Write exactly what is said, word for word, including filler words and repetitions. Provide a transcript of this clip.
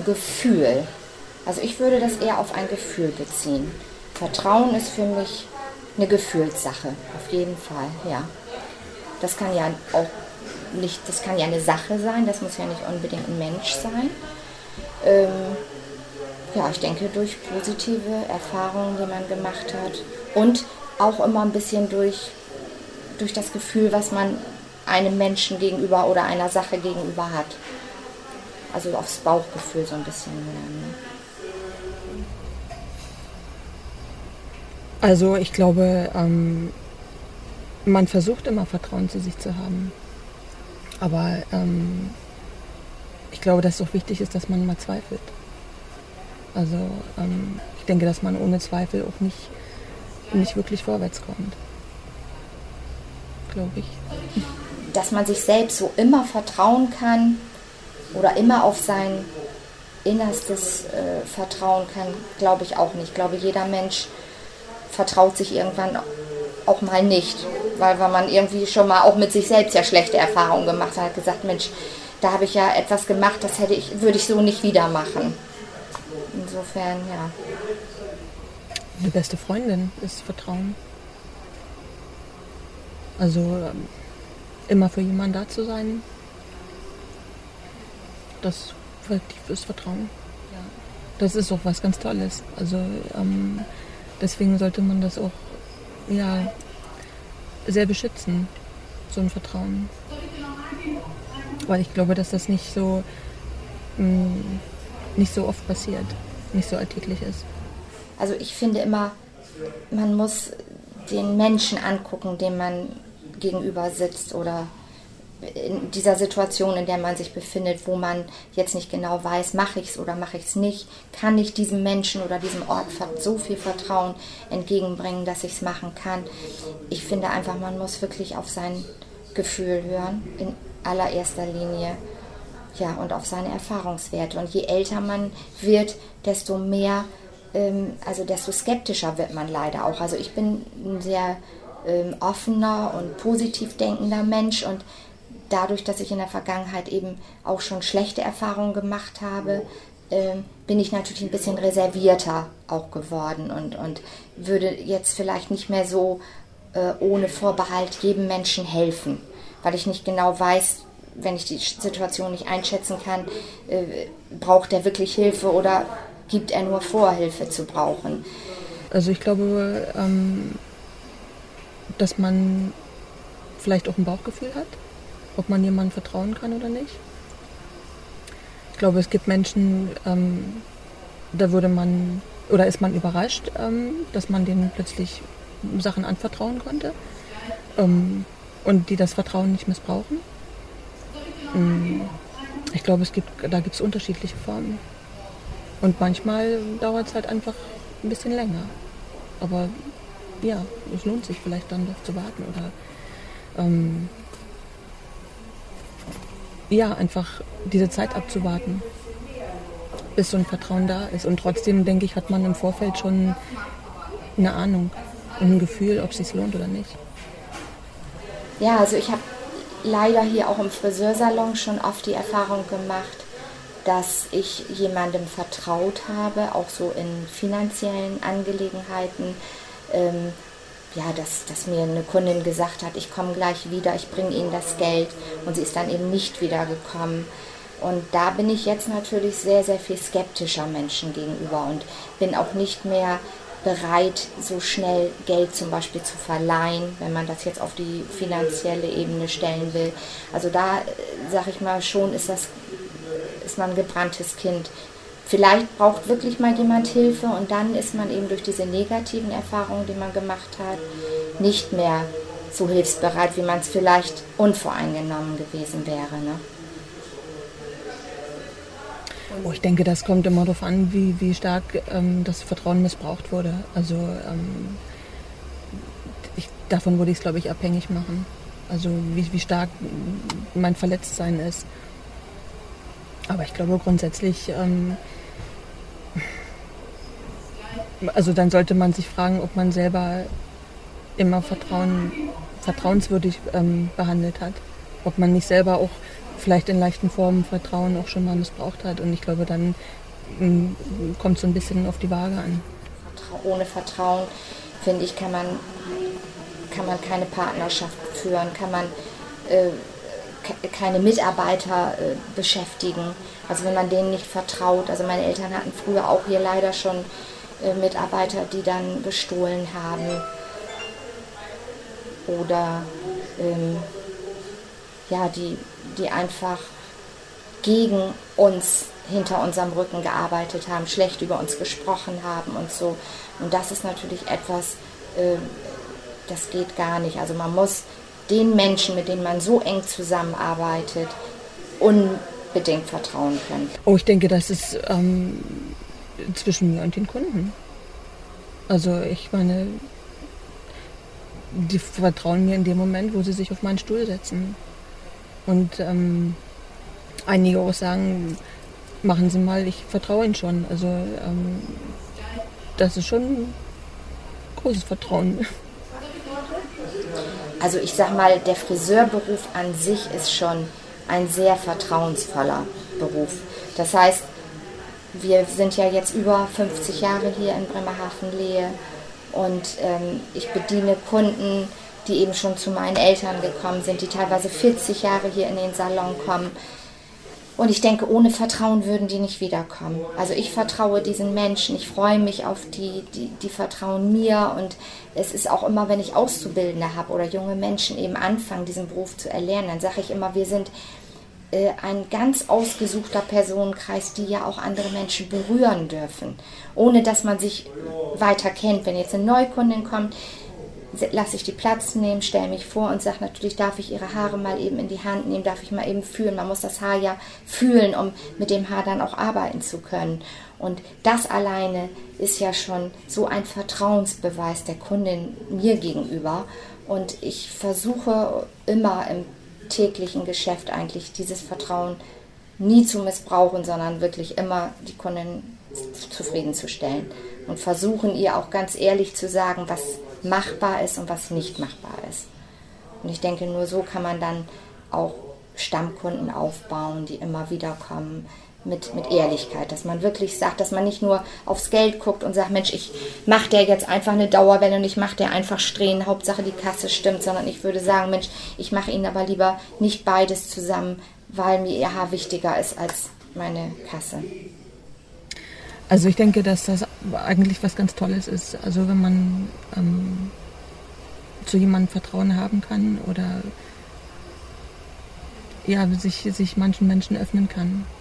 Gefühl. Also ich würde das eher auf ein Gefühl beziehen. Vertrauen ist für mich eine Gefühlssache, auf jeden Fall, ja. Das kann ja auch nicht, das kann ja eine Sache sein, das muss ja nicht unbedingt ein Mensch sein. Ähm, ja, ich denke durch positive Erfahrungen, die man gemacht hat und auch immer ein bisschen durch, durch das Gefühl, was man einem Menschen gegenüber oder einer Sache gegenüber hat. Also aufs Bauchgefühl so ein bisschen mehr. Ne? Also ich glaube, ähm, man versucht immer Vertrauen zu sich zu haben. Aber ähm, ich glaube, dass es auch wichtig ist, dass man mal zweifelt. Also ähm, ich denke, dass man ohne Zweifel auch nicht, nicht wirklich vorwärts kommt. Glaube ich. Dass man sich selbst so immer vertrauen kann oder immer auf sein Innerstes äh, vertrauen kann, glaube ich auch nicht. Ich glaube, jeder Mensch vertraut sich irgendwann auch mal nicht, weil, weil man irgendwie schon mal auch mit sich selbst ja schlechte Erfahrungen gemacht hat, hat gesagt, Mensch, da habe ich ja etwas gemacht, das hätte ich, würde ich so nicht wieder machen. Insofern, ja. Die beste Freundin ist Vertrauen. Also ähm, immer für jemanden da zu sein, das ist Vertrauen. Ja. Das ist auch was ganz Tolles. Also ähm, deswegen sollte man das auch ja, sehr beschützen, so ein Vertrauen. Weil ich glaube, dass das nicht so mh, nicht so oft passiert, nicht so alltäglich ist. Also ich finde immer, man muss den Menschen angucken, dem man gegenüber sitzt oder in dieser Situation, in der man sich befindet, wo man jetzt nicht genau weiß, mache ich es oder mache ich es nicht, kann ich diesem Menschen oder diesem Ort so viel Vertrauen entgegenbringen, dass ich es machen kann. Ich finde einfach, man muss wirklich auf sein Gefühl hören, in allererster Linie, ja, und auf seine Erfahrungswerte. Und je älter man wird, desto mehr, ähm, also desto skeptischer wird man leider auch. Also ich bin ein sehr ähm, offener und positiv denkender Mensch und dadurch, dass ich in der Vergangenheit eben auch schon schlechte Erfahrungen gemacht habe, äh, bin ich natürlich ein bisschen reservierter auch geworden und, und würde jetzt vielleicht nicht mehr so äh, ohne Vorbehalt jedem Menschen helfen, weil ich nicht genau weiß, wenn ich die Situation nicht einschätzen kann, äh, braucht er wirklich Hilfe oder gibt er nur vor, Hilfe zu brauchen. Also ich glaube, ähm, dass man vielleicht auch ein Bauchgefühl hat, ob man jemandem vertrauen kann oder nicht. Ich glaube, es gibt Menschen, ähm, da würde man, oder ist man überrascht, ähm, dass man denen plötzlich Sachen anvertrauen konnte ähm, und die das Vertrauen nicht missbrauchen. Ähm, ich glaube, es gibt, da gibt es unterschiedliche Formen. Und manchmal dauert es halt einfach ein bisschen länger. Aber ja, es lohnt sich vielleicht dann doch zu warten oder ähm, ja, einfach diese Zeit abzuwarten, bis so ein Vertrauen da ist. Und trotzdem, denke ich, hat man im Vorfeld schon eine Ahnung und ein Gefühl, ob es sich lohnt oder nicht. Ja, also ich habe leider hier auch im Friseursalon schon oft die Erfahrung gemacht, dass ich jemandem vertraut habe, auch so in finanziellen Angelegenheiten. Ähm, ja, dass, dass mir eine Kundin gesagt hat, ich komme gleich wieder, ich bringe Ihnen das Geld und sie ist dann eben nicht wiedergekommen. Und da bin ich jetzt natürlich sehr, sehr viel skeptischer Menschen gegenüber und bin auch nicht mehr bereit, so schnell Geld zum Beispiel zu verleihen, wenn man das jetzt auf die finanzielle Ebene stellen will. Also da, sage ich mal, schon ist das, ist man ein gebranntes Kind. Vielleicht braucht wirklich mal jemand Hilfe und dann ist man eben durch diese negativen Erfahrungen, die man gemacht hat, nicht mehr so hilfsbereit, wie man es vielleicht unvoreingenommen gewesen wäre. Ne? Oh, ich denke, das kommt immer darauf an, wie, wie stark ähm, das Vertrauen missbraucht wurde. Also ähm, ich, davon würde ich es, glaube ich, abhängig machen. Also wie, wie stark mein Verletztsein ist. Aber ich glaube grundsätzlich, ähm, also dann sollte man sich fragen, ob man selber immer Vertrauen, vertrauenswürdig ähm, behandelt hat. Ob man nicht selber auch vielleicht in leichten Formen Vertrauen auch schon mal missbraucht hat. Und ich glaube, dann mh, kommt so ein bisschen auf die Waage an. Ohne Vertrauen, finde ich, kann man, kann man keine Partnerschaft führen, kann man äh, keine Mitarbeiter äh, beschäftigen. Also wenn man denen nicht vertraut. Also meine Eltern hatten früher auch hier leider schon äh, Mitarbeiter, die dann gestohlen haben. Oder ähm, ja, die, die einfach gegen uns hinter unserem Rücken gearbeitet haben, schlecht über uns gesprochen haben und so. Und das ist natürlich etwas, äh, das geht gar nicht. Also man muss den Menschen, mit denen man so eng zusammenarbeitet, unbedingt vertrauen können. Oh, ich denke, das ist ähm, zwischen mir und den Kunden. Also ich meine, die vertrauen mir in dem Moment, wo sie sich auf meinen Stuhl setzen. Und ähm, einige auch sagen, machen Sie mal, ich vertraue Ihnen schon. Also ähm, das ist schon großes Vertrauen. Also ich sag mal, der Friseurberuf an sich ist schon ein sehr vertrauensvoller Beruf. Das heißt, wir sind ja jetzt über fünfzig Jahre hier in Bremerhaven-Lehe und ähm, ich bediene Kunden, die eben schon zu meinen Eltern gekommen sind, die teilweise vierzig Jahre hier in den Salon kommen. Und ich denke, ohne Vertrauen würden die nicht wiederkommen. Also ich vertraue diesen Menschen, ich freue mich auf die, die, die vertrauen mir. Und es ist auch immer, wenn ich Auszubildende habe oder junge Menschen eben anfangen, diesen Beruf zu erlernen, dann sage ich immer, wir sind äh, ein ganz ausgesuchter Personenkreis, die ja auch andere Menschen berühren dürfen, ohne dass man sich weiter kennt. Wenn jetzt eine Neukundin kommt, lasse ich die Platz nehmen, stelle mich vor und sage, natürlich darf ich ihre Haare mal eben in die Hand nehmen, darf ich mal eben fühlen. Man muss das Haar ja fühlen, um mit dem Haar dann auch arbeiten zu können. Und das alleine ist ja schon so ein Vertrauensbeweis der Kundin mir gegenüber. Und ich versuche immer im täglichen Geschäft eigentlich dieses Vertrauen nie zu missbrauchen, sondern wirklich immer die Kundin zufriedenzustellen. Und versuchen ihr auch ganz ehrlich zu sagen, was machbar ist und was nicht machbar ist. Und ich denke, nur so kann man dann auch Stammkunden aufbauen, die immer wieder kommen, mit, mit Ehrlichkeit, dass man wirklich sagt, dass man nicht nur aufs Geld guckt und sagt, Mensch, ich mache der jetzt einfach eine Dauerwelle und ich mache der einfach Strähnen, Hauptsache die Kasse stimmt, sondern ich würde sagen, Mensch, ich mache Ihnen aber lieber nicht beides zusammen, weil mir Ihr Haar wichtiger ist als meine Kasse. Also ich denke, dass das eigentlich was ganz Tolles ist. Also wenn man ähm, zu jemandem Vertrauen haben kann oder ja, sich, sich manchen Menschen öffnen kann.